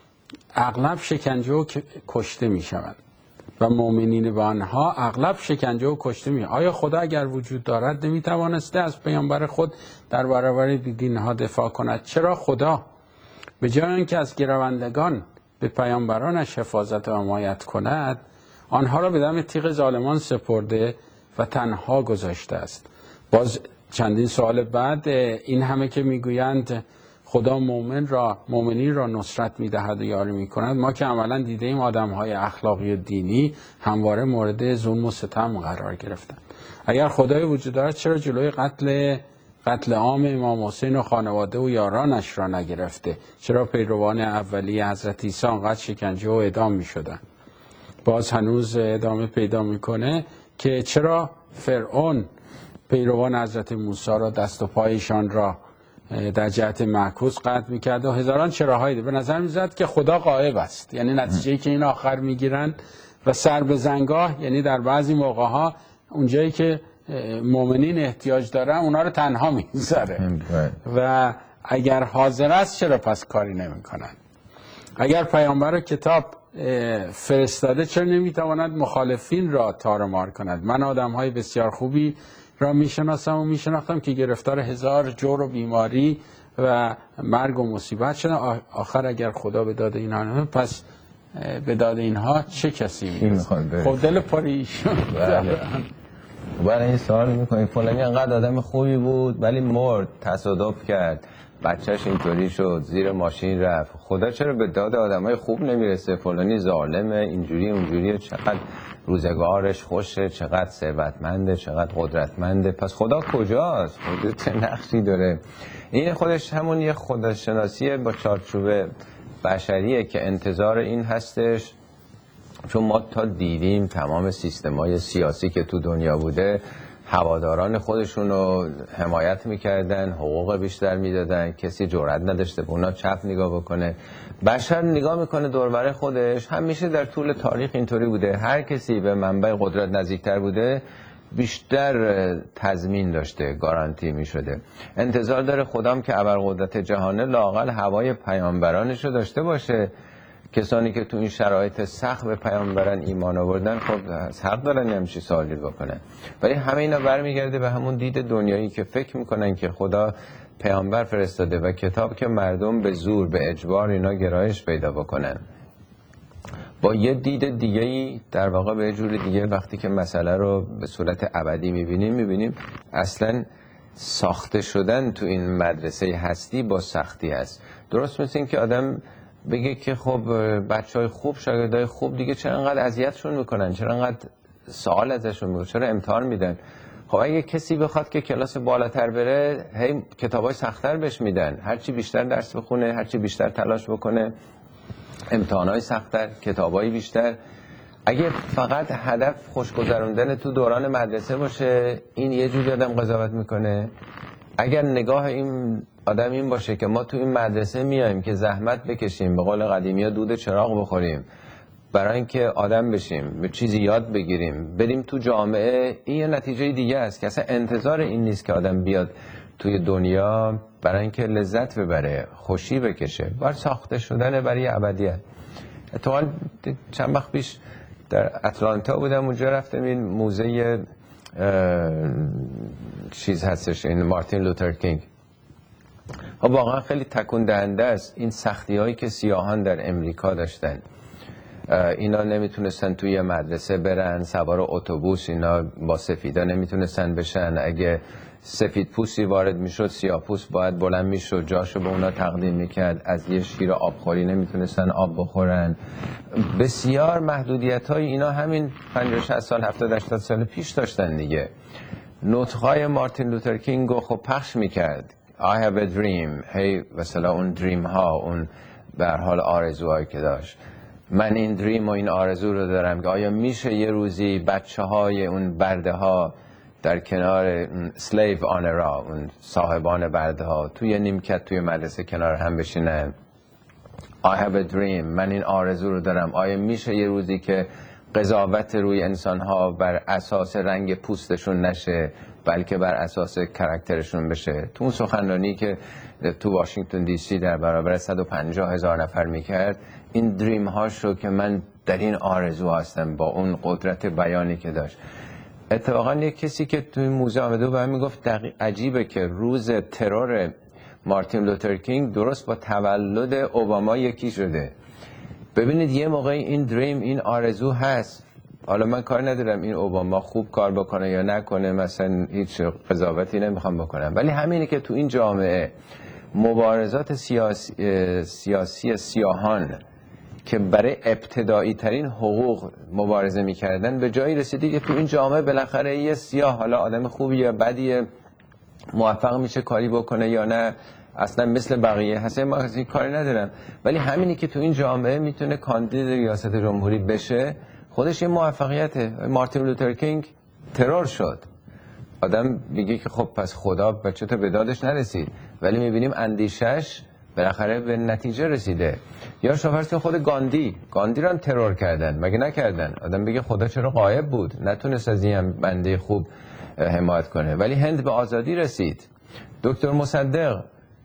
اغلب شکنجه و کشته میشوند و مؤمنین با آنها اغلب شکنجه و کشته میشوند. آیا خدا اگر وجود دارد نمیتوانسته از پیامبر خود در برابر دینها دفاع کند؟ چرا خدا به جای آنکه از گروندگان به پیامبرانش حفاظت و حمایت کند، آنها را به دم تیغ ظالمان سپرده و تنها گذاشته است؟ باز چندین سوال بعد، این همه که میگویند خدا مؤمن را مؤمنین را نصرت میدهد و یاری میکند، ما که عملا دیده ایم آدمهای اخلاقی و دینی همواره مورد ظلم و ستم قرار گرفتند. اگر خدای وجود دارد چرا جلوی قتل قتل عام امام حسین و خانواده و یارانش را نگرفته؟ چرا پیروان اولیه حضرت عیسی انقدر شکنجه و اعدام میشدند؟ باز هنوز ادامه پیدا میکنه که چرا فرعون پیروان حضرت موسی را دست و پایشان را در جهت معکوس قطع میکرد و هزاران چراهایی. به نظر میزد که خدا غایب است، یعنی نتیجه‌ای که این آخر میگیرن و سر به زنگاه، یعنی در بعضی موقع‌ها اونجایی که مؤمنین احتیاج دارن اونا رو تنها میذاره و اگر حاضر است چرا پس کاری نمیکنن؟ اگر پیامبر و کتاب فرستاده چرا نمیتواند مخالفین را تارمار کند؟ من آدم‌های بسیار خوبی را میشناسم و میشناختم که گرفتار هزار جور و بیماری و مرگ و مصیبت شدن. آخر اگر خدا به داد اینها نمید، پس به داد اینها چه کسی میرسه؟ خب دل پاری ایشون. برای این سوال میکنی فلانی انقدر آدم خوبی بود ولی مرد، تصادف کرد، بچهش اینطوری شد، زیر ماشین رفت، خدا چرا به داد آدمای خوب نمیرسه؟ فلانی ظالمه، اینجوری اونجوریه، چقدر روزگارش خوشه، چقدر ثروتمنده، چقدر قدرتمنده، پس خدا کجاست؟ خدا چه نقشی داره؟ این خودش همون یه خودشناسیه با چارچوب بشریه که انتظار این هستش، چون ما تا دیدیم تمام سیستم‌های سیاسی که تو دنیا بوده هواداران خودشون رو حمایت میکردن، حقوق بیشتر میدادن، کسی جرئت نداشته به اونا چپ نگاه بکنه. بشر نگاه میکنه دوربر خودش، همیشه در طول تاریخ اینطوری بوده، هر کسی به منبع قدرت نزدیکتر بوده بیشتر تضمین داشته، گارانتی میشده. انتظار داره خدام که ابرقدرت جهانه لااقل هوای پیامبرانش رو داشته باشه. کسانی که تو این شرایط سخت به پیامبران ایمان آوردن خب حق دارن همچین سوالی بکنن، ولی همه اینا برمیگرده به همون دید دنیایی که فکر میکنن که خدا پیامبر فرستاده و کتاب که مردم به زور به اجبار اینا گرایش پیدا بکنن. با یه دید دیگه‌ای در واقع به جور دیگه وقتی که مسئله رو به صورت ابدی میبینیم میبینیم اصلا ساخته شدن تو این مدرسه هستی با سختی است. درست مثل این که آدم بگه که خب بچهای خوب، شاگردای خوب دیگه چرا انقدر اذیتشون میکنن، چرا انقدر سوال ازشون میکنن، چرا امتحان میدن؟ خب اگه کسی بخواد که کلاس بالاتر بره، هی کتابای سخت‌تر بهش میدن، هرچی بیشتر درس بخونه، هرچی بیشتر تلاش بکنه، امتحانای سخت‌تر، کتابای بیشتر. اگه فقط هدف خوشگذروندن تو دوران مدرسه باشه، این یه جوری آدم قضاوت میکنه. اگر نگاه این آدم این باشه که ما تو این مدرسه میایم که زحمت بکشیم، به قول قدیمی‌ها دود چراغ بخوریم برای اینکه آدم بشیم، به چیزی یاد بگیریم، بریم تو جامعه، این یه نتیجه دیگه است که اصلا انتظار این نیست که آدم بیاد توی دنیا برای اینکه لذت ببره، خوشی بکشه، بر ساخته شدن برای ابدیت. اتفاقا چند وقت پیش در اتلانتا بودم، اونجا رفتم این موزه چیز هستش، این مارتین لوتر کینگ. واقعا خیلی تکون دهنده است این سختی هایی که سیاهان در امریکا داشتن. اینا نمیتونستن توی مدرسه برن، سوار اتوبوس اینا با سفیدا نمیتونستن بشن، اگه سفید پوستی وارد میشد سیاه پوست باید بلند میشد جاشو به اونا تقدیم میکرد، از یه شیر آبخوری نمیتونستن آب بخورن. بسیار محدودیت های اینا همین پنجاه شصت سال هفتاد هشتاد سال پیش داشتن دیگه. نطقهای مارتین لوتر کینگ رو خب پخش میکرد، I have a dream، هی مثلا اون دریم ها، اون به هر حال آرزوهایی که داشت، من این دریم و این آرزو رو دارم که آیا میشه یه روزی بچه های اون برده ها در کنار سلیو آنرا، اون صاحبان برده ها، توی نیمکت توی مدرسه کنار هم بشینن. I have a dream، من این آرزو رو دارم. آیا میشه یه روزی که قضاوت روی انسان ها بر اساس رنگ پوستشون نشه بلکه بر اساس کاراکترشون بشه؟ تو اون سخنرانی که تو واشنگتن دی سی در برابر صد و پنجاه هزار نفر میکرد، این دریم هاشو که من در این آرزو هستم با اون قدرت بیانی که داشت. اتفاقا یک کسی که توی موزه آمده و به من میگفت عجیبه که روز ترور مارتین لوتر کینگ درست با تولد اوباما یکی شده. ببینید یه موقع این دریم، این آرزو هست. حالا من کار ندارم این اوباما خوب کار بکنه یا نکنه، مثلا هیچ قضاوتی نمیخوام بکنم، ولی همینه که تو این جامعه مبارزات سیاسی, سیاسی سیاهان که برای ابتدایی ترین حقوق مبارزه میکردن به جایی رسیدی که تو این جامعه بالاخره یه سیاه، حالا آدم خوبی یا بدیه، موفق میشه کاری بکنه یا نه، اصلا مثل بقیه هست، ما این کاری ندارم، ولی همینی که تو این جامعه میتونه کاندید ریاست جمهوری بشه خودش یه موفقیته. مارتین لوتر کینگ ترور شد، آدم میگه که خب پس خدا بچه تو به دادش نرسید، ولی میبینیم اندیشش بالاخره به نتیجه رسیده. یا شفرست خود گاندی، گاندی رو هم ترور کردن، مگه نکردن؟ آدم بگه خدا چرا غایب بود، نتونست از این بنده خوب حمایت کنه، ولی هند به آزادی رسید. دکتر مصدق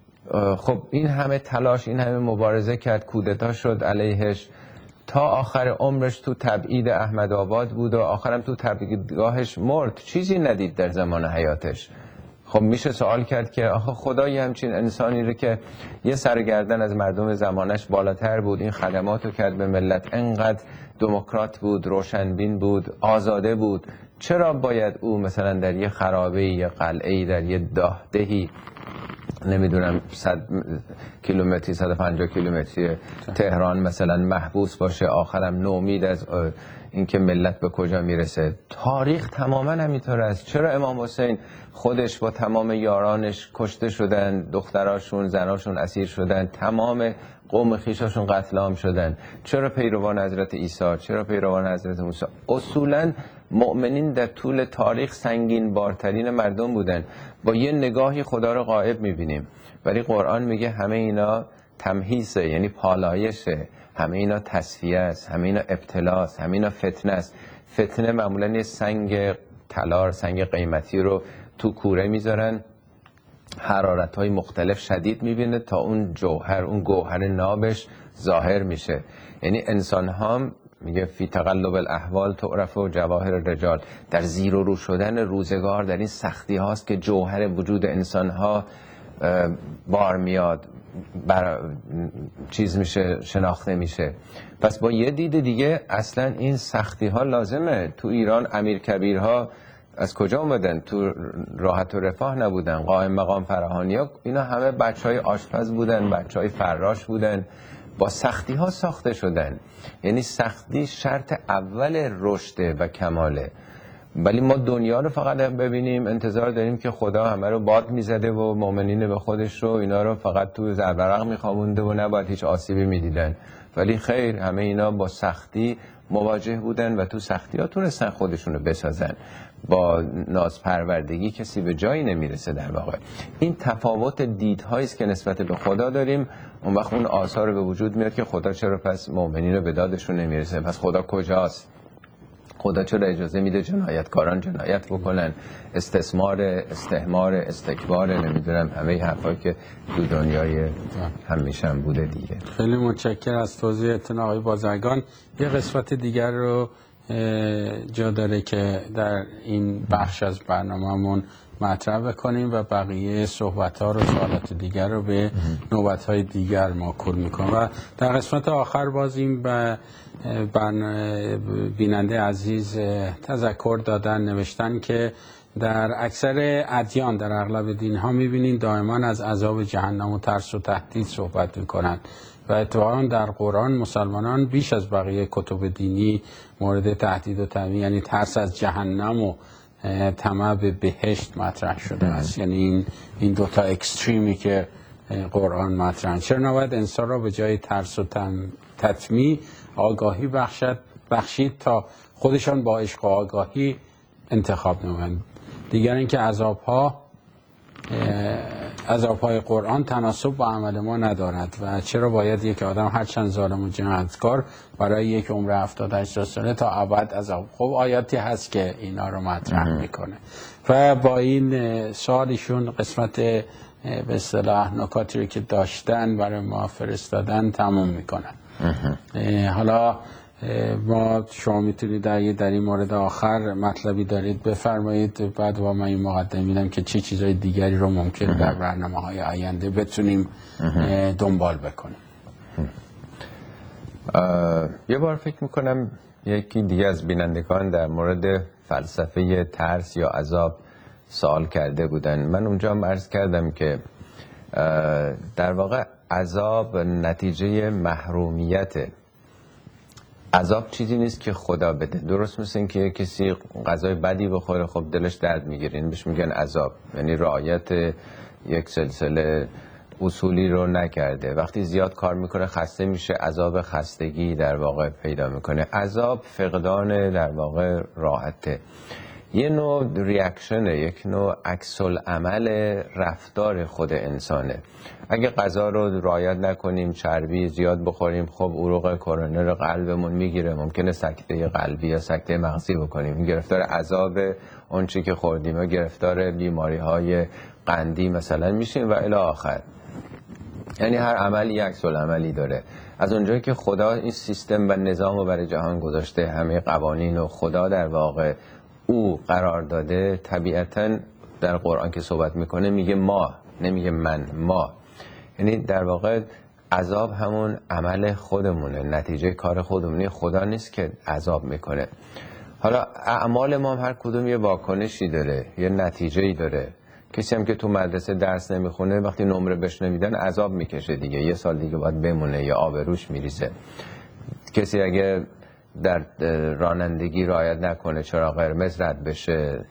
خب این همه تلاش، این همه مبارزه کرد، کودتا شد علیهش، تا آخر عمرش تو تبعید احمدآباد بود و آخرم تو تبعیدگاهش مرد، چیزی ندید در زمان حیاتش. خب میشه سوال کرد که آخه خدای همچین انسانی رو که یه سرگردن از مردم زمانش بالاتر بود، این خدماتو کرد به ملت، انقدر دموکرات بود، روشنبین بود، آزاده بود، چرا باید او مثلا در یه خرابه، یه قلعه، در یه دهدهی نمیدونم صد کیلومتری صد و پنجاه کیلومتری تهران مثلا محبوس باشه، آخرم نومید از اینکه ملت به کجا میرسه؟ تاریخ تماما همینطور است. چرا امام حسین خودش با تمام یارانش کشته شدن، دختراشون زناشون اسیر شدن، تمام قوم خیشاشون قتل عام شدن؟ چرا پیروان حضرت عیسی، چرا پیروان حضرت موسی؟ اصولا مؤمنین در طول تاریخ سنگین بارترین مردم بودن. با یه نگاهی خدا رو غائب میبینیم، ولی قرآن میگه همه اینا تمهیصه، یعنی پالایشه، همه اینا تصفیه است، همه اینا ابتلاست، همه اینا فتنه است. فتنه معمولا یه سنگ طلا، سنگ قیمتی رو تو کوره میذارن، حرارت‌های مختلف شدید میبینه تا اون جوهر، اون گوهر نابش ظاهر میشه. یعنی انسان ها میگه فی تقلب الاحوال تعرف و جواهر الرجال، در زیر و رو شدن روزگار در این سختی هاست که جوهر وجود انسان ها بار میاد، بر چیز میشه، شناخته میشه. پس با یه دید دیگه اصلا این سختی ها لازمه. تو ایران امیر کبیرها از کجا اومدن؟ تو راحت و رفاه نبودن. قائم مقام فراهانی ها اینا همه بچه های آشپز بودن، بچه های فراش بودن، با سختی ها ساخته شدن. یعنی سختی شرط اول رشد و کماله. ولی ما دنیا رو فقط ببینیم، انتظار داریم که خدا همه رو باد میزده و مؤمنین به خودش رو اینا رو فقط تو زربرق میخوابونده و نباید هیچ آسیبی میدیدن. ولی خیر، همه اینا با سختی مواجه بودن و تو سختی ها تونستن خودشون رو بسازن. با نازپروردگی کسی به جایی نمیرسه. در واقع این تفاوت دیدهایی است که نسبت به خدا داریم. اون وقت اون آثار به وجود میاد که خدا چرا پس مؤمنین رو به دادشون نمیرسه؟ پس خدا کجاست؟ خدا چرا اجازه میده جنایتکاران جنایت بکنن؟ استثمار، استحمار، استکبار، نمیدونم همه حرفایی که تو دنیای همیشه هم بوده دیگه. خیلی متشکرم از توضیحتون آقای بازرگان. یه قسمت دیگر رو جا داره که در این بخش از برنامه‌مون مطرح بکنیم و بقیه صحبت‌ها رو سوالات دیگر رو به نوبت‌های دیگر موکول می‌کنم. و در قسمت آخر باز این به بیننده عزیز تذکر دادن، نوشتن که در اکثر ادیان، در اغلب دین‌ها می‌بینین دائما از عذاب جهنم و ترس و تهدید صحبت می‌کنن و اتفاقاً در قرآن مسلمانان بیش از بقیه کتب دینی مورد تهدید و تهدید، یعنی ترس از جهنم و طمع به بهشت مطرح شده است. یعنی این این دو تا اکستریمی که قرآن مطرح. چرا نباید انسان را به جای ترس و تطمیع آگاهی بخشد بخشید تا خودشان با عشق و آگاهی انتخاب نمایند؟ دیگر اینکه عذاب‌ها عذاب‌های قرآن تناسب با عمل ما ندارد و چرا باید یک آدم هرچند ظالم و جنایتکار برای یک عمر هفتاد هشتاد ساله تا ابد عذاب؟ خب آیاتی هست که اینا رو مطرح میکنه. و با این سوالشون قسمت به اصطلاح نکاتی رو که داشتن برای ما فرستادن تموم میکنن. حالا ما شما میتونید در, در این مورد آخر مطلبی دارید بفرمایید، بعد با من این مقدمه میدم که چه چیزهای دیگری رو ممکن در برنامه های آینده بتونیم دنبال بکنیم. یه بار فکر میکنم یکی دیگه از بینندگان در مورد فلسفه ترس یا عذاب سوال کرده بودن. من اونجا هم عرض کردم که در واقع عذاب نتیجه محرومیته. عذاب چیزی نیست که خدا بده. درست مثل این که کسی غذای بدی بخوره خب دلش درد میگیره، این بهش میگن عذاب، یعنی رعایت یک سلسله اصولی رو نکرده. وقتی زیاد کار میکنه خسته میشه، عذاب خستگی در واقع پیدا میکنه. عذاب فقدان در واقع راحته، یه نوع ریاکشنه، یک نوع عکس العمل رفتار خود انسانه. اگه غذا رو رعایت نکنیم، چربی زیاد بخوریم، خب عروق کورونر قلبمون میگیره، ممکنه سکته قلبی یا سکته مغزی بکنیم، گرفتار عذاب اون چی که خوردیم و گرفتار بیماری های قندی مثلا میشیم و الی آخر. یعنی هر عملی عکس العملی داره. از اونجایی که خدا این سیستم و نظام رو برای جهان گذاشته، همه قوانین و خدا در واقع او قرار داده، طبیعتاً در قرآن که صحبت میکنه میگه ما، نمیگه من، ما. یعنی در واقع عذاب همون عمل خودمونه، نتیجه کار خودمونه. خدا نیست که عذاب میکنه. حالا اعمال ما هم هر کدوم یه واکنشی داره، یه نتیجه‌ای داره. کسی هم که تو مدرسه درس نمیخونه وقتی نمره بهش نمیدن عذاب میکشه دیگه، یه سال دیگه باید بمونه یا آب روش میریزه. کسی اگه در رانندگی رعایت نکنه، چراغ قرمز رد بشه،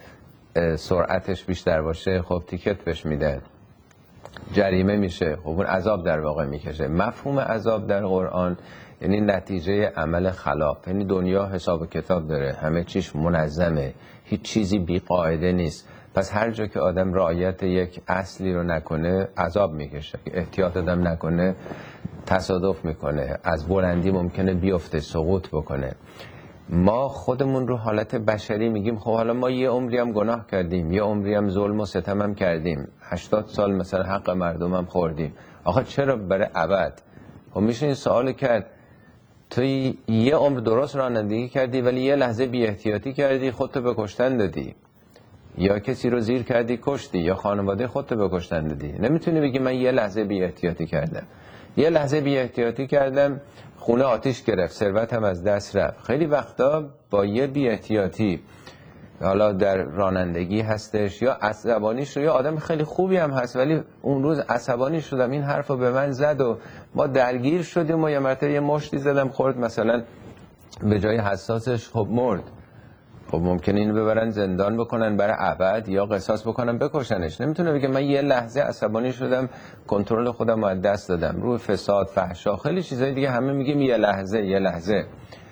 سرعتش بیشتر باشه، خب تیکت بهش میده، جریمه میشه، خب اون عذاب در واقع میکشه. مفهوم عذاب در قرآن یعنی نتیجه عمل خلاف، یعنی دنیا حساب و کتاب داره، همه چیش منظمه، هیچ چیزی بی قاعده نیست. پس هر جا که آدم رعایت یک اصلی رو نکنه عذاب میکشه، احتیاط آدم نکنه تصادف میکنه، از بلندی ممکنه بیفته، سقوط بکنه. ما خودمون رو حالت بشری میگیم خب حالا ما یه عمری هم گناه کردیم، یه عمری هم ظلم و ستم هم کردیم، هشتاد سال مثلا حق مردم هم خوردیم، آخه چرا برای ابد؟ خب میشه این سوال کرد، تو یه عمر درست رانندگی کردی ولی یه لحظه بی احتیاطی کردی، خودتو به کشتن دادی، یا کسی رو زیر کردی کشتی، یا خانواده خودتو به کشتن دادی. نمیتونی بگی من یه لحظه بی احتیاطی کردم. یه لحظه بی احتیاطی کردم، خونه آتیش گرفت، ثروتم از دست رفت. خیلی وقتا با یه بی احتیاطی، حالا در رانندگی هستش یا عصبانی شد، یا آدم خیلی خوبی هم هست ولی اون روز عصبانی شدم، این حرفو به من زد و ما درگیر شدیم و یه مرتبه یه مشتی زدم خورد، مثلا به جای حساسش خب مرد. خب ممکنه اینو ببرن زندان بکنن برای ابد یا قصاص بکنن بکشنش. نمیتونه بگه من یه لحظه عصبانی شدم کنترل خودم رو از دست دادم، روی فساد، فحشا، خیلی چیزای دیگه همه میگیم یه لحظه یه لحظه،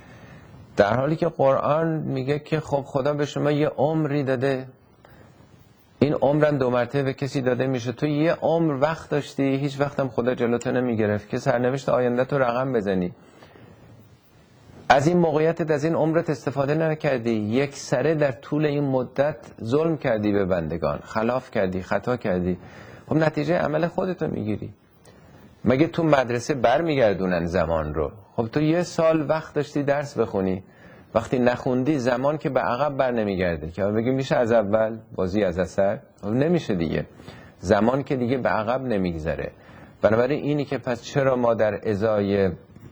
در حالی که قرآن میگه که خب خدا به شما یه عمری داده، این عمرم دو مرتبه به کسی داده میشه، تو یه عمر وقت داشتی، هیچ وقتم خدا جلوتو نمیگرفت که سرنوشت آینده تو رقم بزنی. از این موقعیتت، از این عمرت استفاده نکردی، یک سره در طول این مدت ظلم کردی به بندگان، خلاف کردی، خطا کردی، خب نتیجه عمل خودتو میگیری. مگه تو مدرسه بر میگردونن زمان رو؟ خب تو یه سال وقت داشتی درس بخونی، وقتی نخوندی زمان که به عقب بر نمیگرده که بگی میشه از اول بازی از اثر، نمیشه دیگه، زمان که دیگه به عقب نمیگذره. بنابراین اینی که پس چرا ما در ازای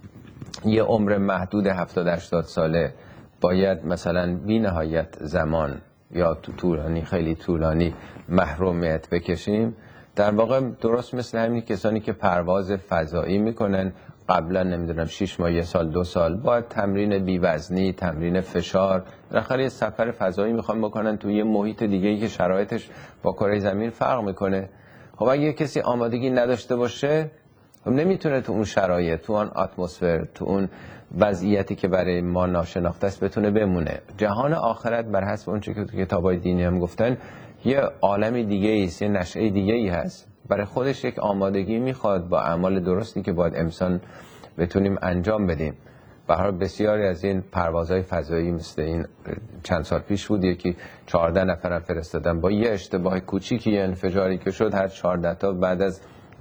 یه عمر محدود هفتاد هشتاد ساله باید مثلا بی نهایت زمان یا تو طولانی خیلی طولانی محرومیت بکشیم؟ در واقع درست مثل همین کسانی که پرواز فضایی میکنن قبلا نمیدونم شش ماه، یه سال، دو سال باید تمرین بیوزنی، تمرین فشار، بالاخره یه سفر فضایی میخوان بکنن تو یه محیط دیگه ای که شرایطش با کره زمین فرق میکنه. خب اگه کسی آمادگی نداشته باشه خب نمیتونه تو اون شرایط، تو اون اتمسفر، تو اون وضعیتی که برای ما ناشناخته است بتونه بمونه. جهان آخرت بر حسب اون چیزی که تو کتابای دینی هم گفتن یه عالمی دیگه است، یه نشأه دیگه ای هست، برای خودش یک آمادگی میخواد با اعمال درستی که باید انسان بتونیم انجام بدیم. به هر حال بسیاری از این پروازهای فضایی مثل این چند سال پیش بود یکی چهارده نفر فرستادن با یه اشتباه کوچیکی، یه انفجاری که شد هر چهارده تا بعد از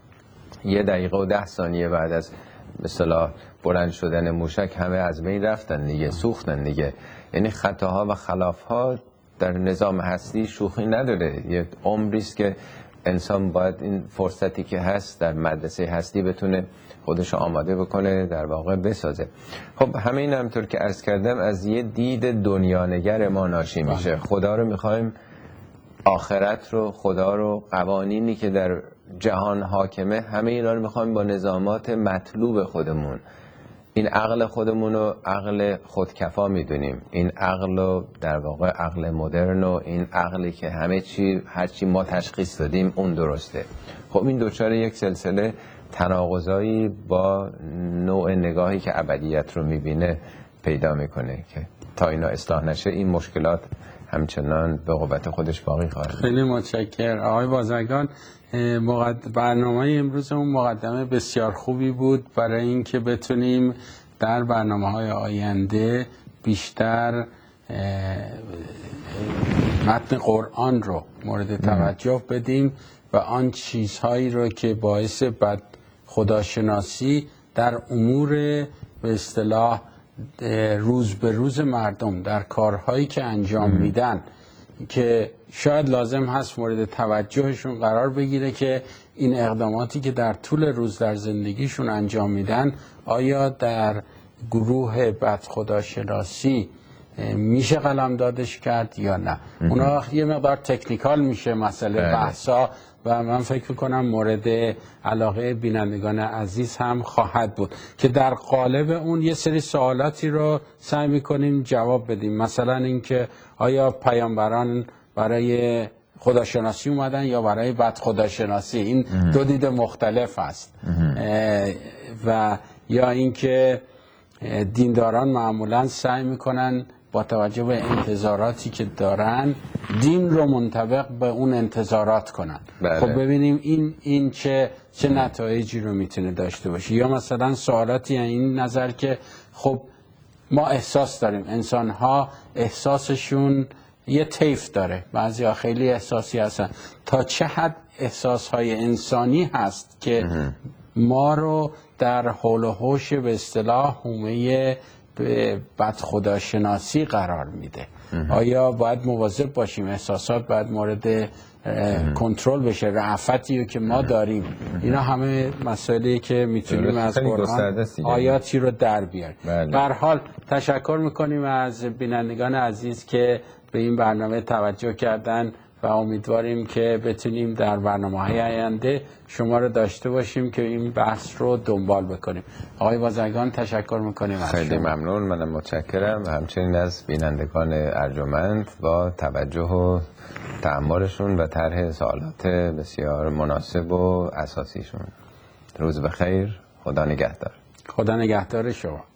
یه دقیقه و ده ثانیه بعد از به اصطلاح بلند شدن موشک همه از بین رفتن دیگه، سوختن دیگه. یعنی خطاها و خلافها در نظام هستی شوخی نداره، یه عمری است که انسان باید این فرصتی که هست در مدرسه هستی بتونه خودش آماده بکنه، در واقع بسازه. خب همه این همطور که عرض کردم از یه دید دنیانگر ما ناشی میشه. خدا رو میخوایم، آخرت رو، خدا رو، قوانینی که در جهان حاکمه، همه اینا رو میخوایم با نظامات مطلوب خودمون، این عقل خودمون رو عقل خودکفا میدونیم، این عقل رو در واقع عقل مدرن و این عقلی که همه چی هر چی ما تشخیص دادیم اون درسته. خب این دوچار یک سلسله تناقضایی با نوع نگاهی که ابدیت رو میبینه پیدا میکنه که تا اینا اصلاح نشه این مشکلات همچنان به قوت خودش باقی خواهد. خیلی متشکرم آقای بازرگان. برنامه امروزمون مقدمه بسیار خوبی بود برای اینکه بتونیم در برنامه‌های آینده بیشتر متن قرآن رو مورد توجه بدیم و آن چیزهایی رو که باعث بد خداشناسی در امور به اصطلاح روز به روز مردم در کارهایی که انجام میدن که شاید لازم هست مورد توجهشون قرار بگیره که این اقداماتی که در طول روز در زندگیشون انجام میدن آیا در گروه بدخداشناسی میشه قلمدادش کرد یا نه. اونا یه مقدار تکنیکال میشه مسئله بحثا و من فکر میکنم مورد علاقه بینندگان عزیز هم خواهد بود که در قالب اون یه سری سوالاتی رو سعی میکنیم جواب بدیم. مثلا اینکه آیا پیامبران برای خداشناسی اومدن یا برای بدخداشناسی؟ این دو دید مختلف است. و یا اینکه دینداران معمولا سعی میکنن با توجه به انتظاراتی که دارن دین رو منطبق به اون انتظارات کنن. بله. خب ببینیم این این چه چه نتایجی رو میتونه داشته باشه. یا مثلا سوالاتی این نظر که خب ما احساس داریم، انسان ها احساسشون یه طیف داره، بعضی ها خیلی احساسی هستن، تا چه حد احساس های انسانی هست که ما رو در حول و حوش به اصطلاح حومه بدخداشناسی قرار میده. آیا باید مواظب باشیم؟ احساسات باید مورد کنترل بشه، رأفتی رو که ما داریم. اینا همه مسائلی که میتونیم از قرآن آیاتی رو در بیاریم. به هر حال تشکر میکنیم از بینندگان عزیز که به این برنامه توجه کردن و امیدواریم که بتونیم در برنامه‌های آینده شما رو داشته باشیم که این بحث رو دنبال بکنیم. آقای بازرگان تشکر میکنیم. خیلی ممنون، منم متشکرم و همچنین از بینندگان ارجمند با توجه و تأملشون و طرح سوالات بسیار مناسب و اساسیشون. روز بخیر، خدا نگهدار. خدا نگهدار شما.